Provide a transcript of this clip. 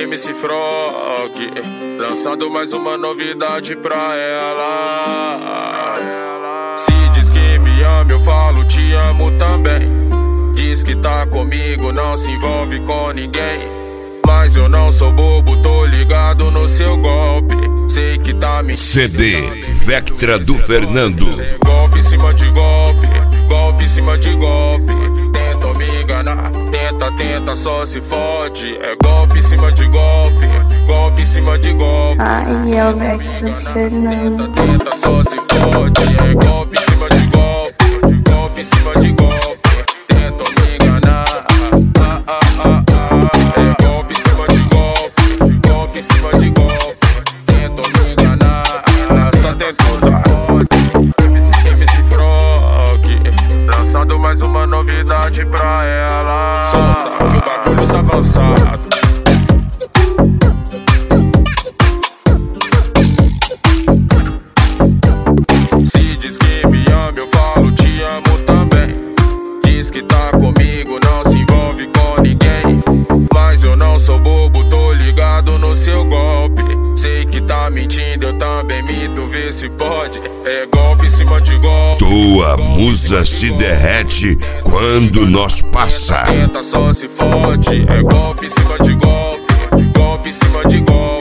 MC Frog, lançando mais uma novidade pra ela. Se diz que me ama, eu falo te amo também. Diz que tá comigo, não se envolve com ninguém. Mas eu não sou bobo, tô ligado no seu golpe. Sei que tá me CD Vectra do Fernando. Golpe em cima de golpe, golpe em cima de golpe. Tentam me enganar, tenta, só se fode. É golpe em cima de golpe, golpe em cima de golpe. Ai, é o Vectra do Fernando. Tenta, só se fode. É golpe em cima de golpe, golpe em cima de golpe. Tentam me enganar, é golpe em cima de golpe, golpe em cima de golpe. Tentam me enganar, só tentou dar. MC Frog, lançando mais uma novidade pra ela. Solta que o bagulho tá avançado. Se diz que me ama, eu falo te amo também. Diz que tá comigo, não se envolve com ninguém. Mas eu não sou bobo, tô ligado no seu golpe. Sei que tá mentindo, eu também minto, vê se pode. É golpe em cima de golpe. Tua musa se derrete quando nós passar. Tenta, só se fode. É golpe em cima de golpe, golpe em cima de golpe.